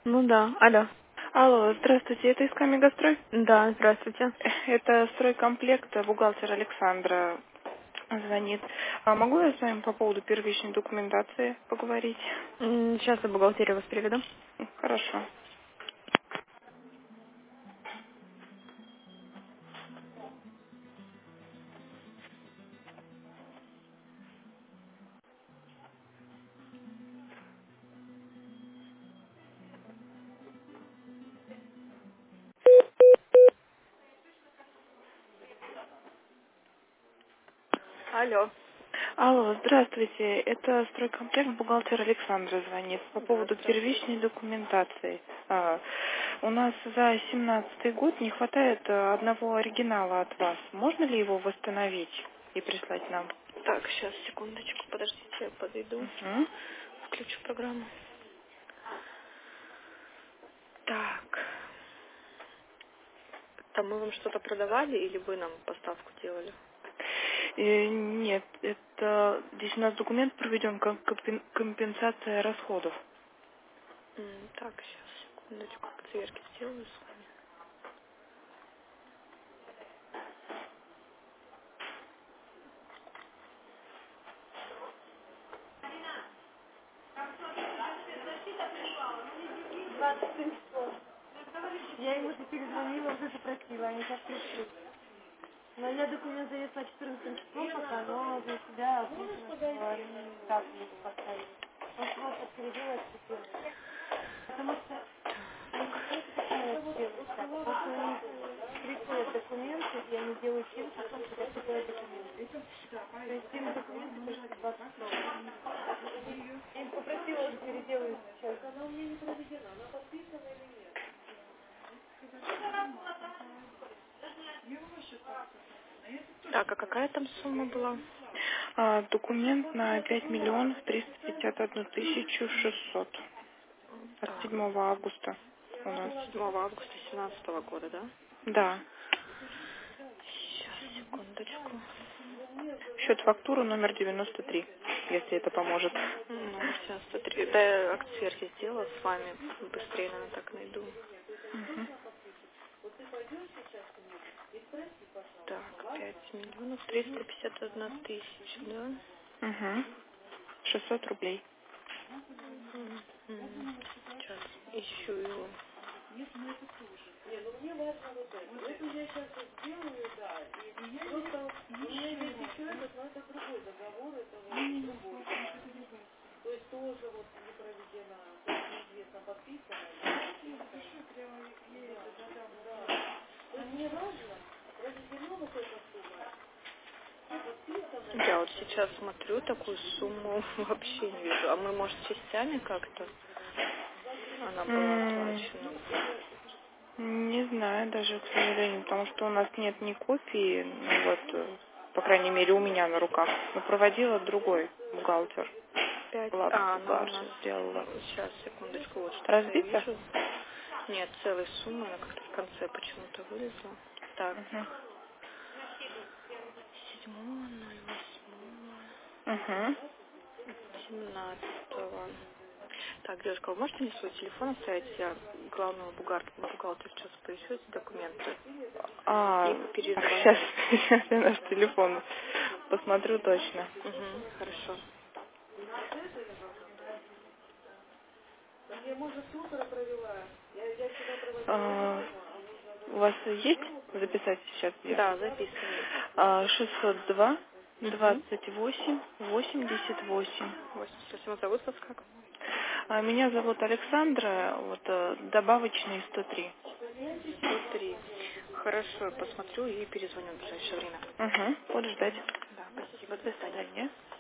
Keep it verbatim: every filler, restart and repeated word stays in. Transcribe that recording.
Ну да, алло. Алло, здравствуйте, это ИСК Мегастрой? Да, здравствуйте. Это стройкомплект, бухгалтер Александра звонит. А могу я с вами по поводу первичной документации поговорить? Сейчас я бухгалтерию вас переведу. М, Хорошо. Алло. Алло, здравствуйте, это стройкомплект, бухгалтер Александра звонит по Да, поводу здравствуйте. первичной документации. А, у нас за семнадцатый год не хватает а, одного оригинала от вас. Можно ли его восстановить и прислать нам? Так, сейчас, секундочку, подождите, я подойду. Мгм. Включу программу. Так, там мы вам что-то продавали или вы нам поставку делали? Э, Нет, это здесь у нас документ проведен как компен- компенсация расходов. М, Так, сейчас, секундочку, цверки сделаю с вами. Я ему же перезвонила, уже запросила, они сейчас пришлют. Но я документ завесла четырнадцатым числом пока, но за себя отметила, что они так могут поставить. Он просто перевела теперь. Потому что они, знаете, почему это делают так? Потому что у них приходят документы, и они делают семь часов, когда приходят документы. То есть семь документов почти двадцать часов. Я их попросила, уже переделаю сейчас. Так, а какая там сумма была? А, документ на пять миллионов триста пятьдесят одну тысячу шестьсот от Так, седьмого августа у нас. седьмого августа семнадцатого года, да? Да. Сейчас, секундочку. Счет фактуры номер девяносто три, если это поможет. М, Номер девяносто три. Да, я акт сверки сделала с вами. Быстрее, наверное, так найду. Мгм. Так, пять миллионов триста пятьдесят одна тысяча, да? Мгм. шестьсот рублей. М, м, Сейчас ищу его. Я вот сейчас смотрю, такую сумму вообще не вижу. А мы, может, частями как-то она была М, оплачена? Не знаю даже, к сожалению, потому что у нас нет ни копии, ну вот, э, по крайней мере, у меня на руках. Но проводила другой бухгалтер. Пять. Была А, она у старше, нас... сделала. Сейчас, секундочку, вот что-то я Разбито? вижу. Нет, целой суммы, она как-то в конце почему-то вылезла. Так, Угу. седьмого ноль восьмого Угу. семнадцатого. Так, девушка, вы можете мне свой телефон оставить? Я главного бухгалтера, бухгалтера сейчас поищу эти документы и А, сейчас, перезвоню. сейчас я наш телефон посмотрю точно. Угу, хорошо. А, у вас есть записать сейчас ее? Да, записываю. А, шестьсот два Угу. двадцать восемь восемьдесят восемь. восемьдесят восемь. Зовут вас как? А, меня зовут Александра, вот э, добавочный сто три. сто три. Хорошо, посмотрю и перезвоню в ближайшее время. Угу. Буду ждать. Да, спасибо. До До свидания. свидания.